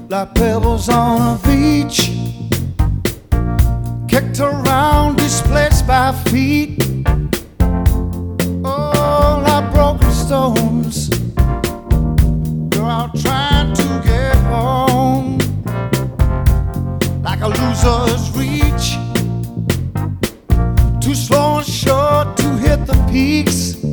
like pebbles on a beach, kicked around, displaced by feet. Oh, like broken stones, you're out trying to get home, like a loser's reach, too slow and short to hit the peaks.